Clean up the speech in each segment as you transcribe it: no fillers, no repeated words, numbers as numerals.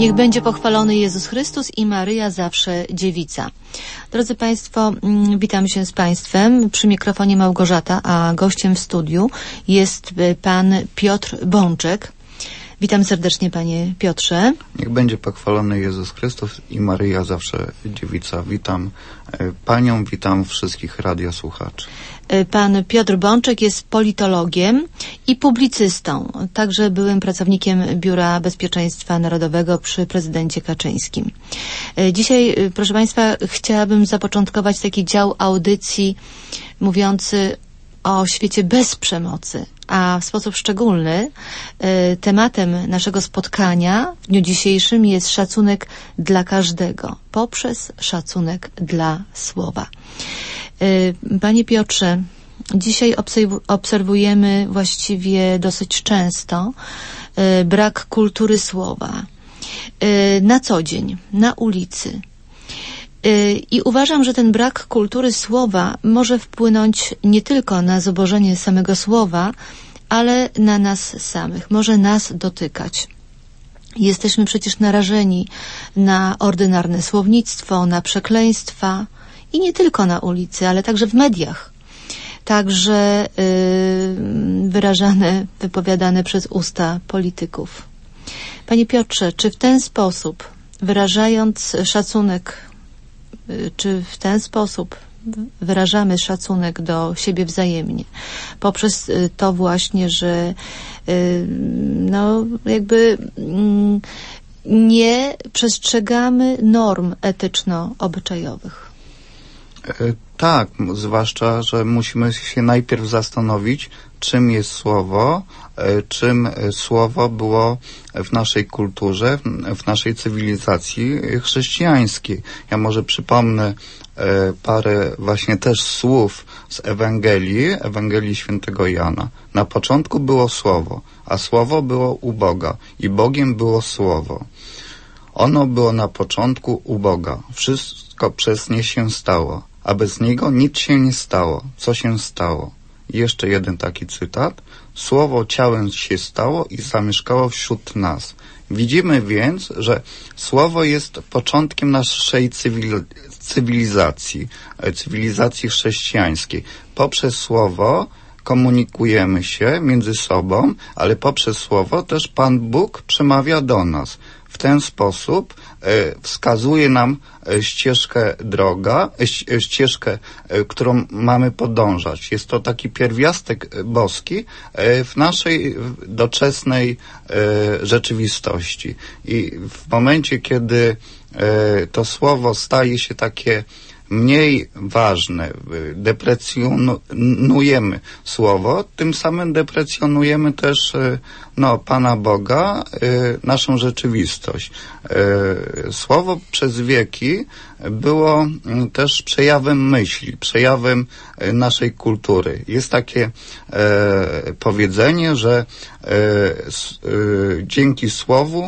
Niech będzie pochwalony Jezus Chrystus i Maryja zawsze dziewica. Drodzy Państwo, witam się z Państwem. Przy mikrofonie Małgorzata, a gościem w studiu jest pan Piotr Bączek. Witam serdecznie, panie Piotrze. Niech będzie pochwalony Jezus Chrystus i Maryja zawsze dziewica. Witam panią, witam wszystkich radiosłuchaczy. Pan Piotr Bączek jest politologiem i publicystą, także byłym pracownikiem Biura Bezpieczeństwa Narodowego przy prezydencie Kaczyńskim. Dzisiaj, proszę państwa, chciałabym zapoczątkować taki dział audycji mówiący o świecie bez przemocy, a w sposób szczególny tematem naszego spotkania w dniu dzisiejszym jest szacunek dla każdego, poprzez szacunek dla słowa. Panie Piotrze, dzisiaj obserwujemy właściwie dosyć często brak kultury słowa na co dzień, na ulicy. I uważam, że ten brak kultury słowa może wpłynąć nie tylko na zubożenie samego słowa, ale na nas samych, może nas dotykać. Jesteśmy przecież narażeni na ordynarne słownictwo, na przekleństwa i nie tylko na ulicy, ale także w mediach. Także wypowiadane przez usta polityków. Panie Piotrze, czy w ten sposób, wyrażając szacunek, czy w ten sposób wyrażamy szacunek do siebie wzajemnie, poprzez to właśnie, że nie przestrzegamy norm etyczno-obyczajowych? Tak, zwłaszcza, że musimy się najpierw zastanowić, czym jest słowo, czym słowo było w naszej kulturze, w naszej cywilizacji chrześcijańskiej. Ja może przypomnę parę właśnie też słów z Ewangelii Świętego Jana. Na początku było Słowo, a Słowo było u Boga i Bogiem było Słowo. Ono było na początku u Boga. Wszystko przez nie się stało, a bez niego nic się nie stało. Co się stało? I jeszcze jeden taki cytat. Słowo ciałem się stało i zamieszkało wśród nas. Widzimy więc, że Słowo jest początkiem naszej cywilizacji chrześcijańskiej. Poprzez Słowo komunikujemy się między sobą, ale poprzez Słowo też Pan Bóg przemawia do nas. W ten sposób wskazuje nam ścieżkę, którą mamy podążać. Jest to taki pierwiastek boski w naszej doczesnej rzeczywistości. I w momencie, kiedy to słowo staje się takie mniej ważne, deprecjonujemy słowo, tym samym deprecjonujemy też Pana Boga, naszą rzeczywistość. Słowo przez wieki było też przejawem myśli, przejawem naszej kultury. Jest takie powiedzenie, że dzięki słowu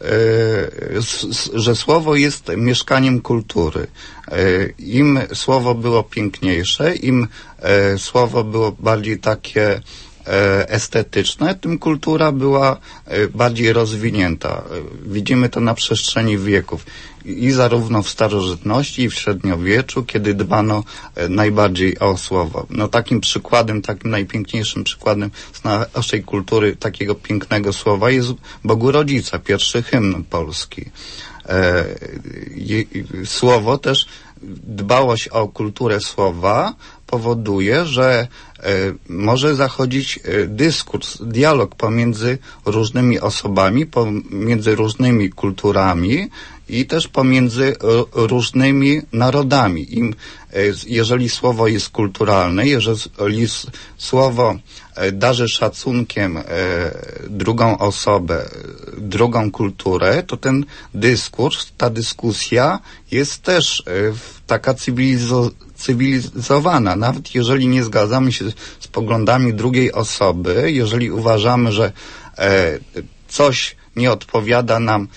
że słowo jest mieszkaniem kultury. Im słowo było piękniejsze, im słowo było bardziej takie estetyczne, tym kultura była bardziej rozwinięta. Widzimy to na przestrzeni wieków. I zarówno w starożytności, i w średniowieczu, kiedy dbano najbardziej o słowo. Takim przykładem, takim najpiękniejszym przykładem z naszej kultury takiego pięknego słowa jest Bogu Rodzica, pierwszy hymn polski. Słowo też, dbałość o kulturę słowa powoduje, że może zachodzić dyskurs, dialog pomiędzy różnymi osobami, pomiędzy różnymi kulturami i też pomiędzy różnymi narodami. Jeżeli słowo jest kulturalne, jeżeli słowo darzy szacunkiem drugą osobę, drugą kulturę, to ten dyskurs, ta dyskusja jest też taka cywilizowana. Nawet jeżeli nie zgadzamy się z poglądami drugiej osoby, jeżeli uważamy, że coś nie odpowiada nam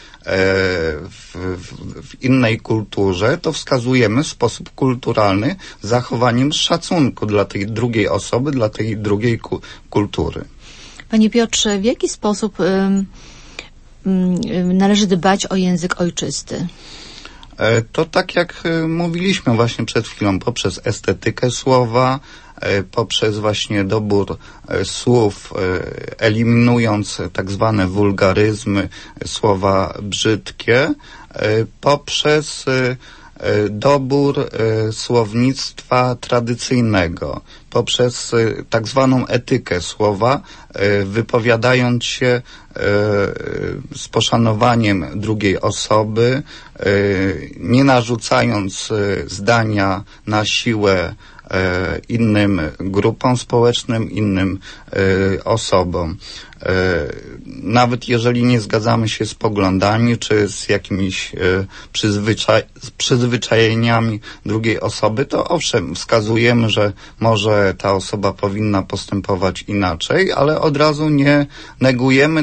w innej kulturze, to wskazujemy w sposób kulturalny zachowaniem szacunku dla tej drugiej osoby, dla tej drugiej kultury. Panie Piotrze, w jaki sposób należy dbać o język ojczysty? To tak jak mówiliśmy właśnie przed chwilą, poprzez estetykę słowa, poprzez właśnie dobór słów, eliminując tak zwane wulgaryzmy, słowa brzydkie, poprzez dobór słownictwa tradycyjnego, poprzez tak zwaną etykę słowa, wypowiadając się z poszanowaniem drugiej osoby, nie narzucając zdania na siłę innym grupom społecznym, innym osobom. Nawet jeżeli nie zgadzamy się z poglądami, czy z jakimiś przyzwyczajeniami drugiej osoby, to owszem, wskazujemy, że może ta osoba powinna postępować inaczej, ale od razu nie negujemy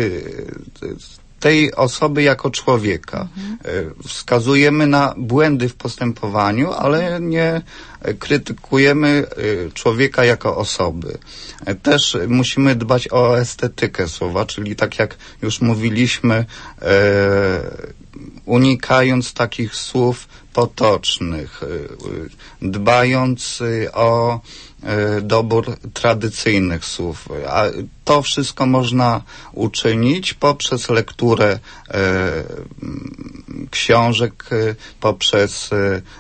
tej osoby jako człowieka. Wskazujemy na błędy w postępowaniu, ale nie krytykujemy człowieka jako osoby. Też musimy dbać o estetykę słowa, czyli tak jak już mówiliśmy, unikając takich słów potocznych, dbając o dobór tradycyjnych słów. A to wszystko można uczynić poprzez lekturę książek, poprzez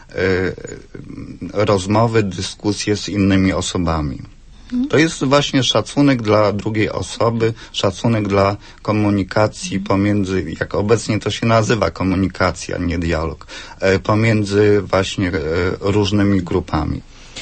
rozmowy, dyskusje z innymi osobami. To jest właśnie szacunek dla drugiej osoby, szacunek dla komunikacji pomiędzy, jak obecnie to się nazywa, komunikacja, nie dialog, pomiędzy właśnie różnymi grupami.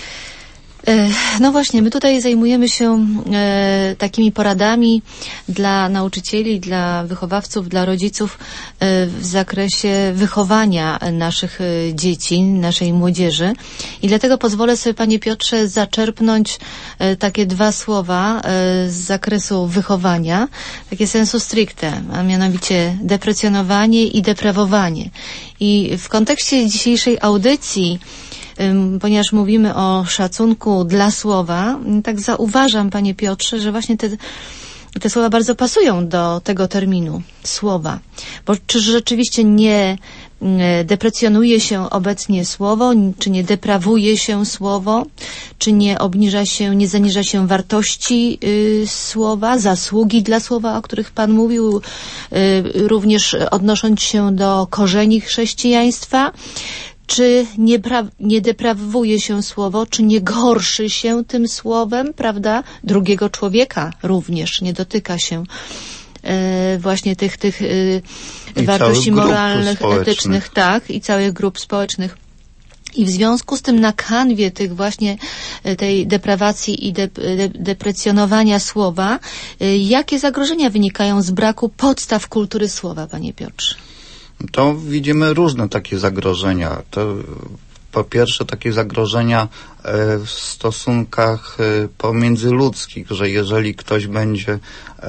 No właśnie, my tutaj zajmujemy się takimi poradami dla nauczycieli, dla wychowawców, dla rodziców w zakresie wychowania naszych dzieci, naszej młodzieży. I dlatego pozwolę sobie, panie Piotrze, zaczerpnąć takie dwa słowa z zakresu wychowania, takie sensu stricte, a mianowicie deprecjonowanie i deprawowanie. I w kontekście dzisiejszej audycji, ponieważ mówimy o szacunku dla słowa, tak zauważam, panie Piotrze, że właśnie te słowa bardzo pasują do tego terminu słowa. Bo czy rzeczywiście nie deprecjonuje się obecnie słowo, czy nie deprawuje się słowo, czy nie obniża się, nie zaniża się wartości słowa, zasługi dla słowa, o których pan mówił, również odnosząc się do korzeni chrześcijaństwa. Czy nie deprawuje się słowo, czy nie gorszy się tym słowem, prawda? Drugiego człowieka również nie dotyka się właśnie tych wartości moralnych, etycznych, tak, i całych grup społecznych. I w związku z tym na kanwie tych właśnie tej deprawacji i deprecjonowania słowa, jakie zagrożenia wynikają z braku podstaw kultury słowa, panie Piotrze? To widzimy różne takie zagrożenia. To po pierwsze takie zagrożenia w stosunkach pomiędzyludzkich, że jeżeli ktoś będzie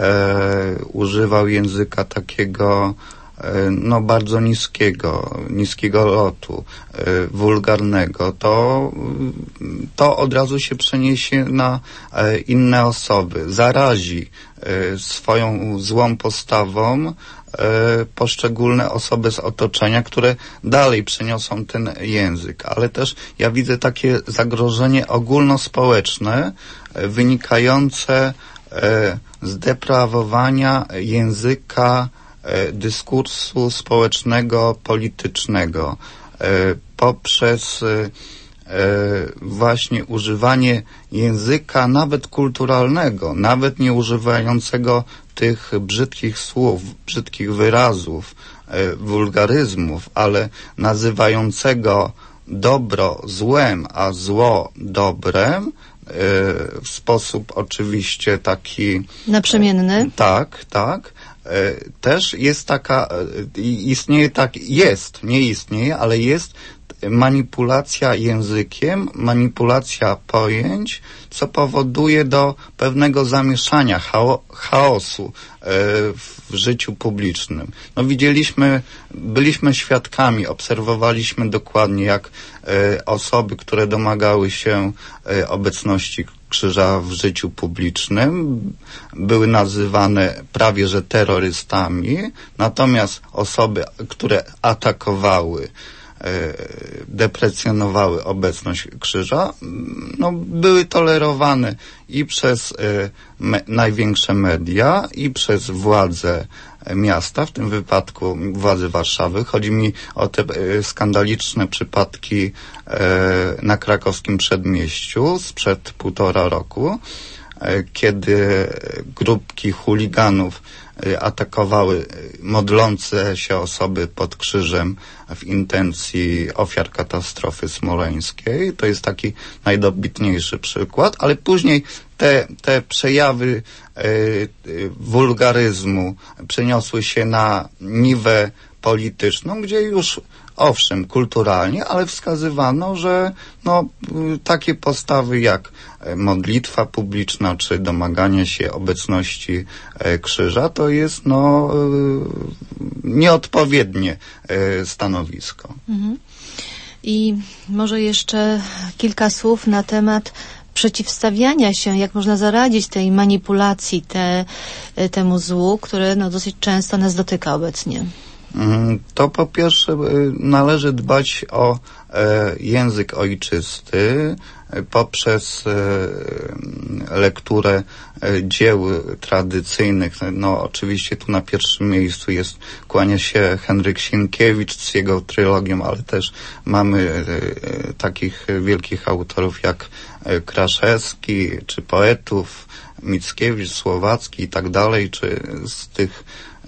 używał języka takiego no bardzo niskiego lotu, wulgarnego, to od razu się przeniesie na inne osoby, zarazi swoją złą postawą poszczególne osoby z otoczenia, które dalej przeniosą ten język. Ale też ja widzę takie zagrożenie ogólnospołeczne wynikające z deprawowania języka dyskursu społecznego, politycznego poprzez właśnie używanie języka nawet kulturalnego, nawet nie używającego tych brzydkich słów, brzydkich wyrazów, wulgaryzmów, ale nazywającego dobro złem, a zło dobrem, w sposób oczywiście taki naprzemienny. Tak. Też jest taka, istnieje nie istnieje, ale jest manipulacja językiem, manipulacja pojęć, co powoduje do pewnego zamieszania, chaosu w życiu publicznym. No byliśmy świadkami, obserwowaliśmy dokładnie, jak osoby, które domagały się obecności krzyża w życiu publicznym, były nazywane prawie że terrorystami, natomiast osoby, które atakowały, deprecjonowały obecność krzyża, no, były tolerowane i przez największe media, i przez władze miasta, w tym wypadku władze Warszawy. Chodzi mi o te skandaliczne przypadki na krakowskim Przedmieściu sprzed 1,5 roku, kiedy grupki chuliganów atakowały modlące się osoby pod krzyżem w intencji ofiar katastrofy smoleńskiej. To jest taki najdobitniejszy przykład, ale później te przejawy wulgaryzmu przeniosły się na niwę polityczną, gdzie już owszem, kulturalnie, ale wskazywano, że no, takie postawy jak modlitwa publiczna czy domaganie się obecności krzyża to jest no, nieodpowiednie stanowisko. Mhm. I może jeszcze kilka słów na temat przeciwstawiania się, jak można zaradzić tej manipulacji, temu złu, które no, dosyć często nas dotyka obecnie. To po pierwsze należy dbać o język ojczysty poprzez lekturę dzieł tradycyjnych. No oczywiście tu na pierwszym miejscu kłania się Henryk Sienkiewicz z jego trylogią, ale też mamy takich wielkich autorów jak Kraszewski, czy poetów Mickiewicz, Słowacki i tak dalej, czy z tych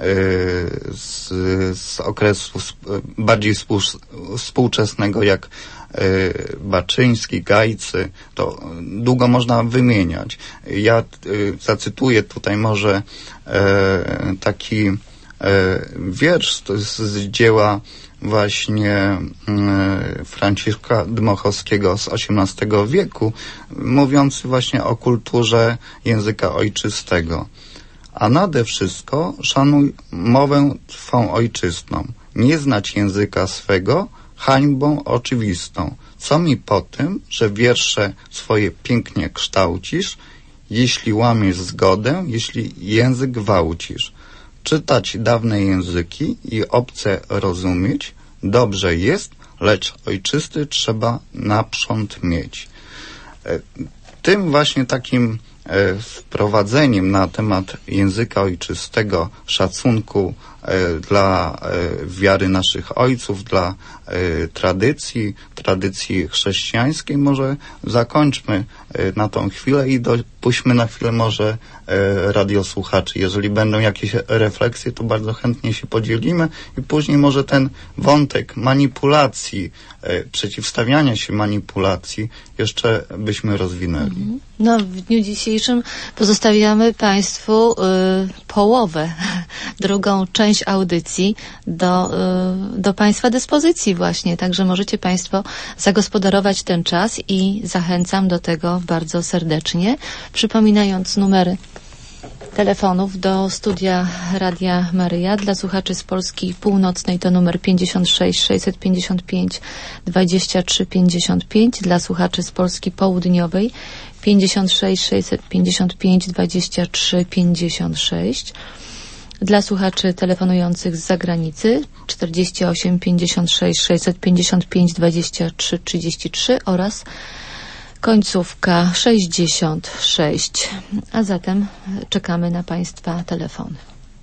z okresu bardziej współczesnego jak Baczyński, Gajcy, to długo można wymieniać. Ja zacytuję tutaj może taki wiersz z dzieła właśnie Franciszka Dmochowskiego z XVIII wieku, mówiący właśnie o kulturze języka ojczystego. A nade wszystko szanuj mowę twą ojczystą. Nie znać języka swego hańbą oczywistą. Co mi po tym, że wiersze swoje pięknie kształcisz, jeśli łamiesz zgodę, jeśli język gwałcisz. Czytać dawne języki i obce rozumieć dobrze jest, lecz ojczysty trzeba naprząd mieć. Tym właśnie takim wprowadzeniem na temat języka ojczystego, szacunku dla wiary naszych ojców, dla tradycji chrześcijańskiej, może zakończmy na tą chwilę i dopuśćmy na chwilę może radiosłuchaczy. Jeżeli będą jakieś refleksje, to bardzo chętnie się podzielimy i później może ten wątek manipulacji, przeciwstawiania się manipulacji jeszcze byśmy rozwinęli. No, w dniu dzisiejszym pozostawiamy Państwu połowę, drugą część audycji do Państwa dyspozycji właśnie, także możecie Państwo zagospodarować ten czas i zachęcam do tego bardzo serdecznie, przypominając numery telefonów do studia Radia Maryja. Dla słuchaczy z Polski Północnej to numer 56 655 23 55. Dla słuchaczy z Polski Południowej 56 655 23 56. Dla słuchaczy telefonujących z zagranicy 48 56 655 23 33 oraz końcówka 66. A zatem czekamy na Państwa telefony.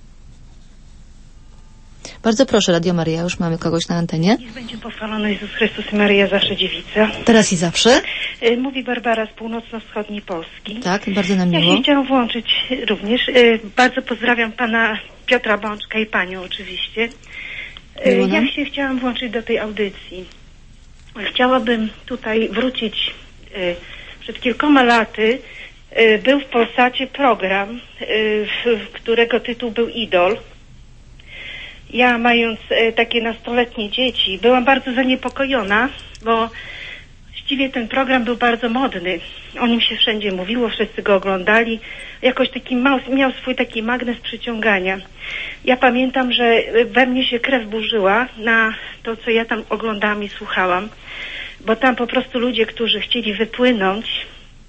Bardzo proszę, Radio Maryja, już mamy kogoś na antenie. Niech będzie pochwalony Jezus Chrystus i Maryja, zawsze dziewica. Teraz i zawsze. Mówi Barbara z północno-wschodniej Polski. Tak, bardzo nam miło. Ja się chciałam włączyć również. Bardzo pozdrawiam pana Piotra Bączka i panią oczywiście. Ja się chciałam włączyć do tej audycji. Chciałabym tutaj wrócić. Przed kilkoma laty był w Polsacie program, którego tytuł był Idol. Ja, mając takie nastoletnie dzieci, byłam bardzo zaniepokojona, bo właściwie ten program był bardzo modny. O nim się wszędzie mówiło, wszyscy go oglądali. Jakoś taki miał swój taki magnes przyciągania. Ja pamiętam, że we mnie się krew burzyła na to, co ja tam oglądałam i słuchałam, bo tam po prostu ludzie, którzy chcieli wypłynąć,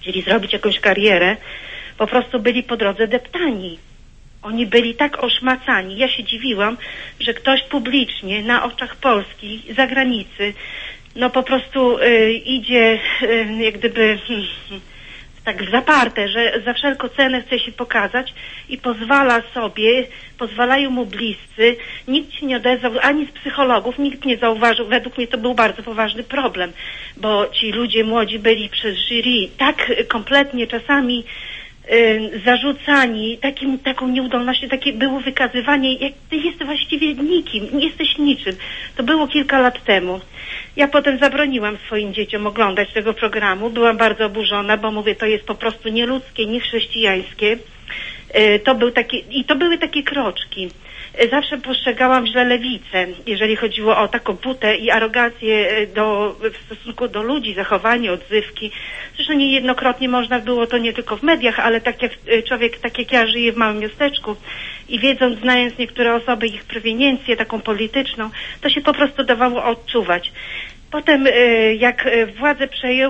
chcieli zrobić jakąś karierę, po prostu byli po drodze deptani. Oni byli tak oszmacani. Ja się dziwiłam, że ktoś publicznie na oczach Polski, zagranicy, no po prostu idzie jak gdyby tak w zaparte, że za wszelką cenę chce się pokazać i pozwalają mu bliscy. Nikt się nie odezwał, ani z psychologów, nikt nie zauważył. Według mnie to był bardzo poważny problem, bo ci ludzie młodzi byli przez jury tak kompletnie czasami zarzucani taką nieudolnością, takie było wykazywanie, jak ty jesteś właściwie nikim, nie jesteś niczym. To było kilka lat temu. Ja potem zabroniłam swoim dzieciom oglądać tego programu. Byłam bardzo oburzona, bo mówię, to jest po prostu nieludzkie, niechrześcijańskie. To były takie kroczki. Zawsze postrzegałam źle lewicę, jeżeli chodziło o taką butę i arogancję w stosunku do ludzi, zachowanie, odzywki. Zresztą niejednokrotnie można było to nie tylko w mediach, ale tak jak ja żyję w małym miasteczku i znając niektóre osoby, ich proweniencję taką polityczną, to się po prostu dawało odczuwać. Potem jak władzę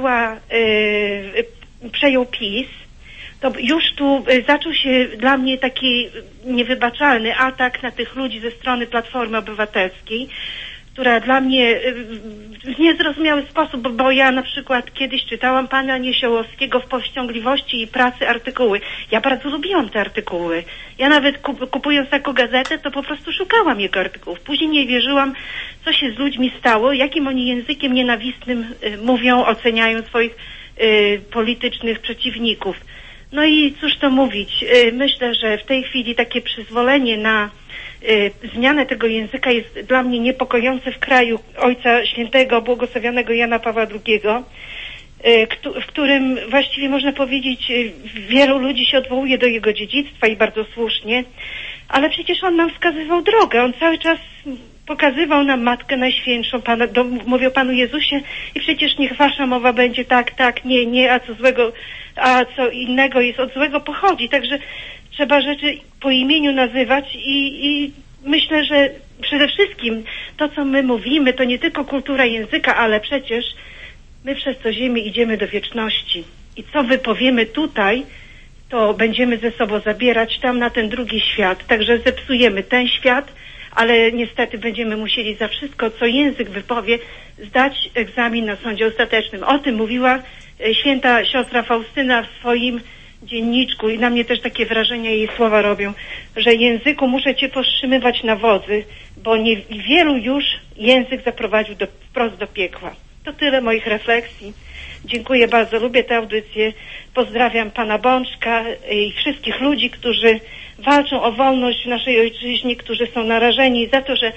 przejął PiS, to już tu zaczął się dla mnie taki niewybaczalny atak na tych ludzi ze strony Platformy Obywatelskiej, która dla mnie w niezrozumiały sposób, bo ja na przykład kiedyś czytałam pana Niesiołowskiego w Powściągliwości i Pracy artykuły. Ja bardzo lubiłam te artykuły. Ja nawet kupując taką gazetę, to po prostu szukałam jego artykułów. Później nie wierzyłam, co się z ludźmi stało, jakim oni językiem nienawistnym mówią, oceniają swoich politycznych przeciwników. No i cóż to mówić, myślę, że w tej chwili takie przyzwolenie na zmianę tego języka jest dla mnie niepokojące w kraju Ojca Świętego, błogosławionego Jana Pawła II, w którym właściwie można powiedzieć wielu ludzi się odwołuje do jego dziedzictwa i bardzo słusznie, ale przecież on nam wskazywał drogę, on cały czas pokazywał nam Matkę Najświętszą, mówił o Panu Jezusie i przecież niech wasza mowa będzie tak, nie, a co innego jest od złego pochodzi. Także trzeba rzeczy po imieniu nazywać i myślę, że przede wszystkim to, co my mówimy, to nie tylko kultura języka, ale przecież my przez to ziemię idziemy do wieczności. I co wypowiemy tutaj, to będziemy ze sobą zabierać tam na ten drugi świat. Także zepsujemy ten świat, ale niestety będziemy musieli za wszystko, co język wypowie, zdać egzamin na sądzie ostatecznym. O tym mówiła święta siostra Faustyna w swoim dzienniczku i na mnie też takie wrażenia jej słowa robią, że języku muszę cię powstrzymywać na wodzy, bo niewielu już język zaprowadził wprost do piekła. To tyle moich refleksji. Dziękuję bardzo, lubię tę audycję. Pozdrawiam pana Bączka i wszystkich ludzi, którzy walczą o wolność w naszej ojczyźnie, którzy są narażeni za to, że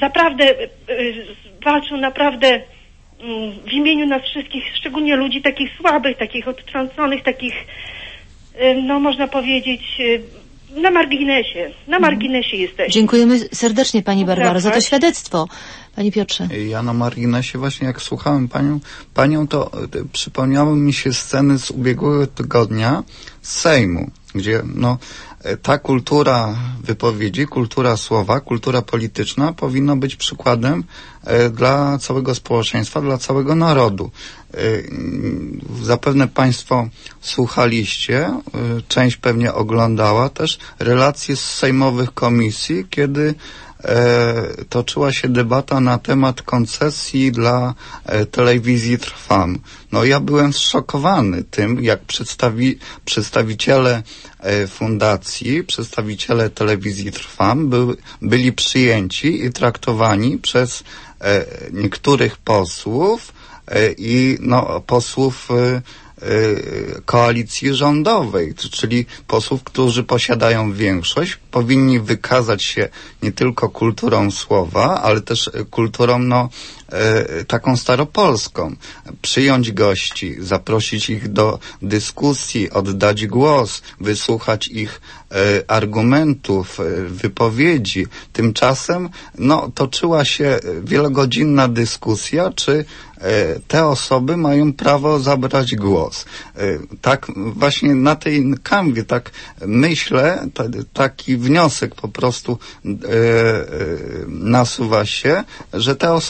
walczą naprawdę w imieniu nas wszystkich, szczególnie ludzi takich słabych, takich odtrąconych, takich, no można powiedzieć, na marginesie jesteśmy. Dziękujemy serdecznie pani Barbaro za to świadectwo. Panie Piotrze. Ja na marginesie właśnie jak słuchałem panią, to przypomniały mi się sceny z ubiegłego tygodnia z Sejmu, gdzie ta kultura wypowiedzi, kultura słowa, kultura polityczna powinna być przykładem dla całego społeczeństwa, dla całego narodu. Zapewne państwo słuchaliście, część pewnie oglądała też relacje z sejmowych komisji, kiedy toczyła się debata na temat koncesji dla telewizji Trwam. Ja byłem zszokowany tym, jak przedstawiciele fundacji, przedstawiciele telewizji Trwam byli przyjęci i traktowani przez niektórych posłów i posłów koalicji rządowej, czyli posłów, którzy posiadają większość, powinni wykazać się nie tylko kulturą słowa, ale też kulturą taką staropolską. Przyjąć gości, zaprosić ich do dyskusji, oddać głos, wysłuchać ich argumentów, wypowiedzi. Tymczasem toczyła się wielogodzinna dyskusja, czy te osoby mają prawo zabrać głos. Tak właśnie na tej kanwie, tak myślę, taki wniosek po prostu nasuwa się, że te osoby po prostu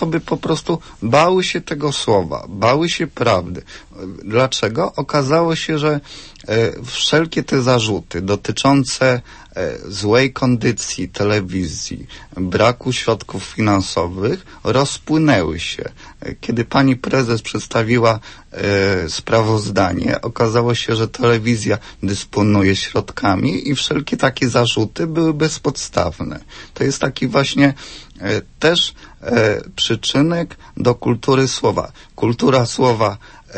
prostu bały się tego słowa, bały się prawdy. Dlaczego? Okazało się, że wszelkie te zarzuty dotyczące złej kondycji telewizji, braku środków finansowych rozpłynęły się. Kiedy pani prezes przedstawiła sprawozdanie, okazało się, że telewizja dysponuje środkami i wszelkie takie zarzuty były bezpodstawne. To jest taki właśnie też przyczynek do kultury słowa. Kultura słowa,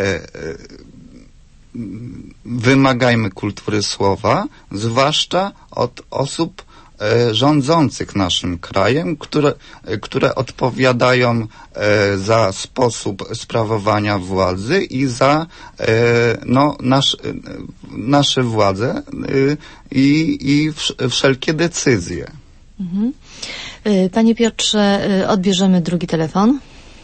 wymagajmy kultury słowa, zwłaszcza od osób rządzących naszym krajem, które odpowiadają za sposób sprawowania władzy i za nasze władze i wszelkie decyzje. Mhm. Panie Piotrze, odbierzemy drugi telefon.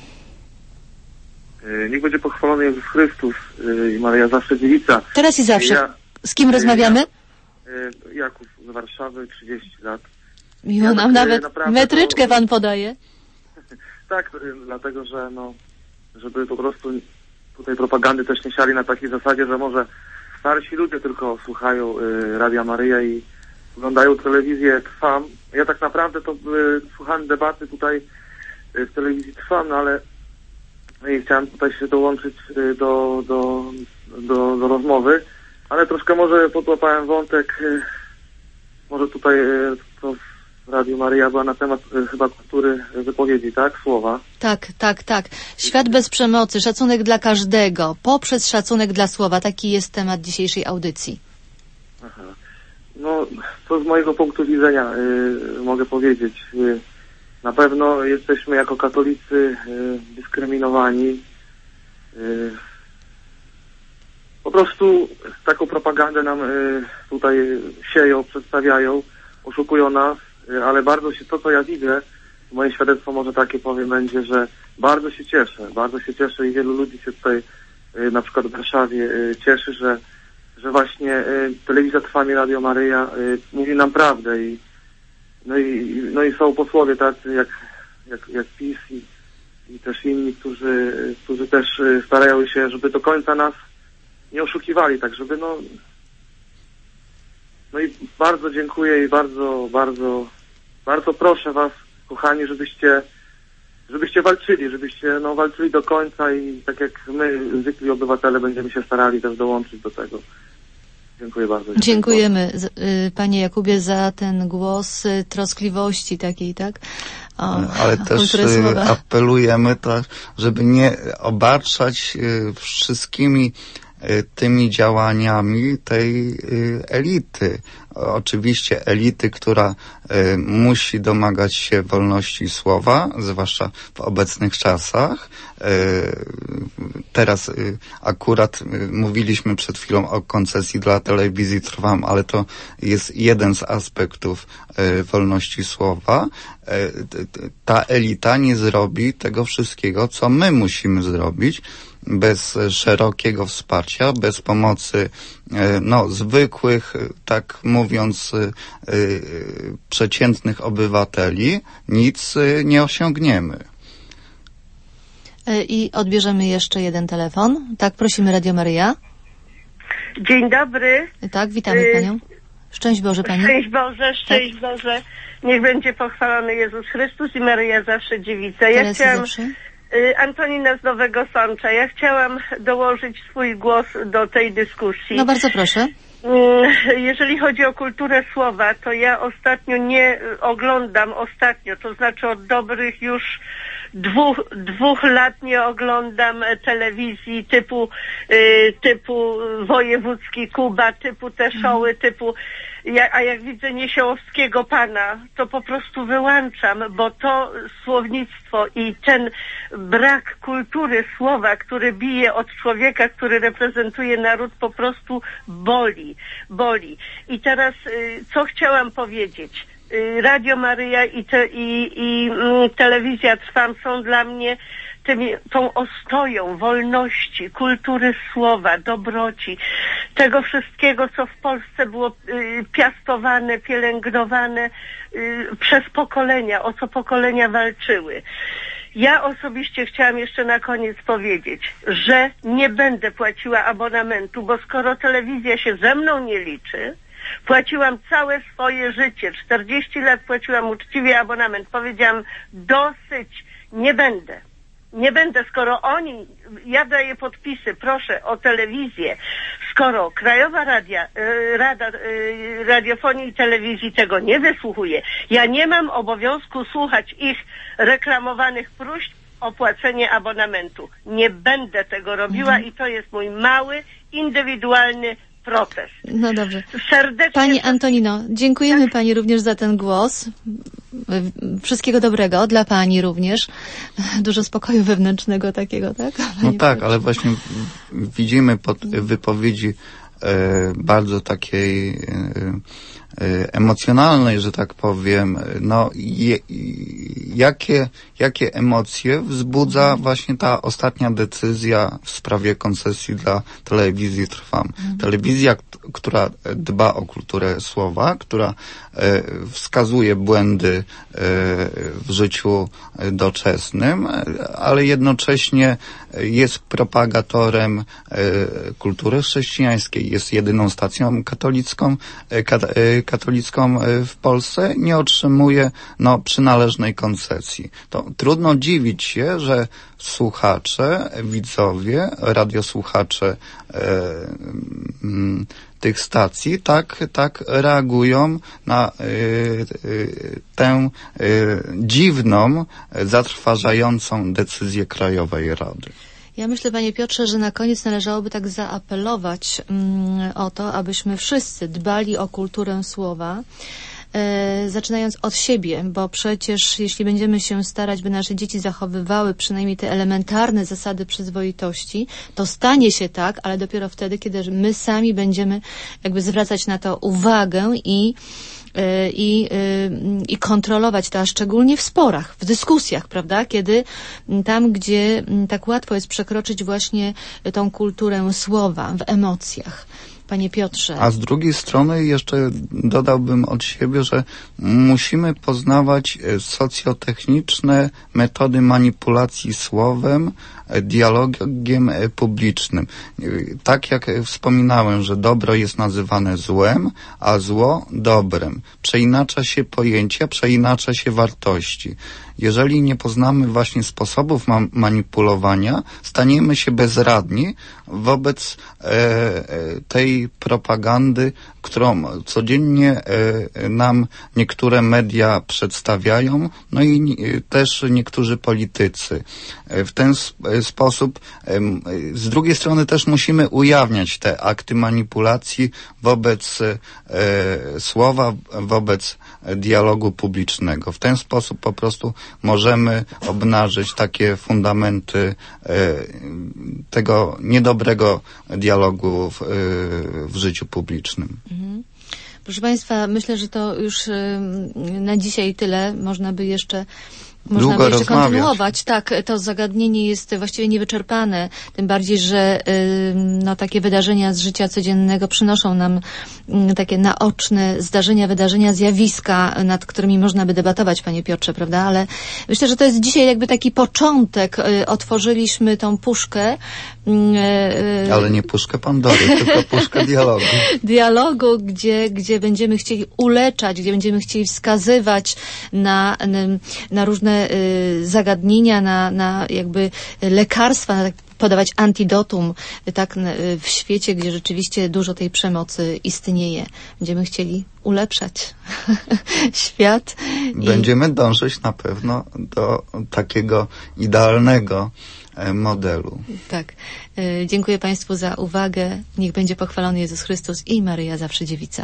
Niech będzie pochwalony Jezus Chrystus i Maryja zawsze dziewica. Teraz i zawsze. Z kim rozmawiamy? Jakub z Warszawy, 30 lat. Miło nam nawet metryczkę pan podaje. Tak, dlatego, że żeby po prostu tutaj propagandy też nie siali na takiej zasadzie, że może starsi ludzie tylko słuchają Radia Maryja i oglądają telewizję Trwam. Ja tak naprawdę to słuchałem debaty tutaj w telewizji Trwam, ale chciałem tutaj się dołączyć do rozmowy, ale troszkę może podłapałem wątek, może tutaj to w Radiu Maryja była na temat chyba kultury wypowiedzi, tak? Słowa. Tak. Świat bez przemocy, szacunek dla każdego, poprzez szacunek dla słowa. Taki jest temat dzisiejszej audycji. Aha. No, to z mojego punktu widzenia mogę powiedzieć. Na pewno jesteśmy jako katolicy dyskryminowani. Po prostu taką propagandę nam tutaj sieją, przedstawiają, oszukują nas, ale bardzo się, to co ja widzę, moje świadectwo może takie powiem będzie, że bardzo się cieszę i wielu ludzi się tutaj na przykład w Warszawie cieszy, że właśnie telewizja Trwam i Radio Maryja mówi nam prawdę i no i są posłowie tacy jak PiS i też inni, którzy też starają się, żeby do końca nas nie oszukiwali, tak żeby no i bardzo dziękuję i bardzo proszę was, kochani, żebyście walczyli do końca i tak jak my, zwykli obywatele, będziemy się starali też dołączyć do tego. Dziękuję bardzo. Dziękujemy, panie Jakubie, za ten głos troskliwości takiej, tak? Ale też apelujemy, żeby nie obarczać wszystkimi tymi działaniami tej elity. Oczywiście elity, która musi domagać się wolności słowa, zwłaszcza w obecnych czasach. Teraz akurat mówiliśmy przed chwilą o koncesji dla telewizji Trwam, ale to jest jeden z aspektów wolności słowa. Ta elita nie zrobi tego wszystkiego, co my musimy zrobić, bez szerokiego wsparcia, bez pomocy zwykłych, tak mówiąc, przeciętnych obywateli, nic nie osiągniemy. I odbierzemy jeszcze jeden telefon. Tak, prosimy, Radio Maryja. Dzień dobry. Tak, witamy panią. Szczęść Boże, pani. Szczęść Boże. Niech będzie pochwalony Jezus Chrystus i Maryja zawsze dziewica. Ja chciałam... Antonina z Nowego Sącza. Ja chciałam dołożyć swój głos do tej dyskusji. No bardzo proszę. Jeżeli chodzi o kulturę słowa, to ja ostatnio nie oglądam, to znaczy od dobrych już dwóch lat nie oglądam telewizji typu Wojewódzki Kuba, typu te showy, a jak widzę Niesiołowskiego Pana, to po prostu wyłączam, bo to słownictwo i ten brak kultury słowa, który bije od człowieka, który reprezentuje naród, po prostu boli. I teraz co chciałam powiedzieć? Radio Maryja i telewizja Trwam są dla mnie tą ostoją wolności, kultury słowa, dobroci, tego wszystkiego, co w Polsce było piastowane, pielęgnowane przez pokolenia, o co pokolenia walczyły. Ja osobiście chciałam jeszcze na koniec powiedzieć, że nie będę płaciła abonamentu, bo skoro telewizja się ze mną nie liczy, płaciłam całe swoje życie, 40 lat płaciłam uczciwie abonament. Powiedziałam, dosyć, nie będę, skoro ja daję podpisy, proszę o telewizję, skoro Krajowa Rada Radiofonii i Telewizji tego nie wysłuchuje, ja nie mam obowiązku słuchać ich reklamowanych próśb o płacenie abonamentu. Nie będę tego robiła i to jest mój mały, indywidualny protest. No dobrze. Serdecznie. Pani Antonino, dziękujemy Pani również za ten głos. Wszystkiego dobrego dla Pani również. Dużo spokoju wewnętrznego takiego, tak? No tak, ale właśnie widzimy pod wypowiedzi bardzo takiej emocjonalnej, że tak powiem, no jakie emocje wzbudza właśnie ta ostatnia decyzja w sprawie koncesji dla telewizji Trwam. Telewizja, która dba o kulturę słowa, która wskazuje błędy w życiu doczesnym, ale jednocześnie jest propagatorem kultury chrześcijańskiej, jest jedyną stacją katolicką w Polsce, nie otrzymuje przynależnej koncesji. To trudno dziwić się, że słuchacze, widzowie, radiosłuchacze tych stacji tak reagują na tę dziwną, zatrważającą decyzję Krajowej Rady. Ja myślę, Panie Piotrze, że na koniec należałoby tak zaapelować o to, abyśmy wszyscy dbali o kulturę słowa, zaczynając od siebie, bo przecież jeśli będziemy się starać, by nasze dzieci zachowywały przynajmniej te elementarne zasady przyzwoitości, to stanie się tak, ale dopiero wtedy, kiedy my sami będziemy jakby zwracać na to uwagę i kontrolować to, a szczególnie w sporach, w dyskusjach, prawda? Kiedy tam, gdzie tak łatwo jest przekroczyć właśnie tą kulturę słowa w emocjach. Panie Piotrze. A z drugiej strony jeszcze dodałbym od siebie, że musimy poznawać socjotechniczne metody manipulacji słowem, dialogiem publicznym. Tak jak wspominałem, że dobro jest nazywane złem, a zło dobrem. Przeinacza się pojęcia, przeinacza się wartości. Jeżeli nie poznamy właśnie sposobów manipulowania, staniemy się bezradni wobec tej propagandy, którą codziennie nam niektóre media przedstawiają, no i też niektórzy politycy. W ten sposób, z drugiej strony też musimy ujawniać te akty manipulacji wobec słowa, wobec dialogu publicznego. W ten sposób po prostu możemy obnażyć takie fundamenty tego niedobrego dialogu w życiu publicznym. Proszę Państwa, myślę, że to już na dzisiaj tyle. Można by jeszcze kontynuować. Tak, to zagadnienie jest właściwie niewyczerpane. Tym bardziej, że takie wydarzenia z życia codziennego przynoszą nam takie naoczne zdarzenia, wydarzenia, zjawiska, nad którymi można by debatować, Panie Piotrze, prawda? Ale myślę, że to jest dzisiaj jakby taki początek. Otworzyliśmy tą puszkę. Ale nie puszkę Pandory, tylko puszkę dialogu. Dialogu, gdzie będziemy chcieli uleczać, gdzie będziemy chcieli wskazywać na różne zagadnienia, na jakby lekarstwa, podawać antidotum, tak, w świecie, gdzie rzeczywiście dużo tej przemocy istnieje. Będziemy chcieli ulepszać świat. Będziemy dążyć na pewno do takiego idealnego modelu. Tak. Dziękuję Państwu za uwagę. Niech będzie pochwalony Jezus Chrystus i Maryja zawsze dziewica.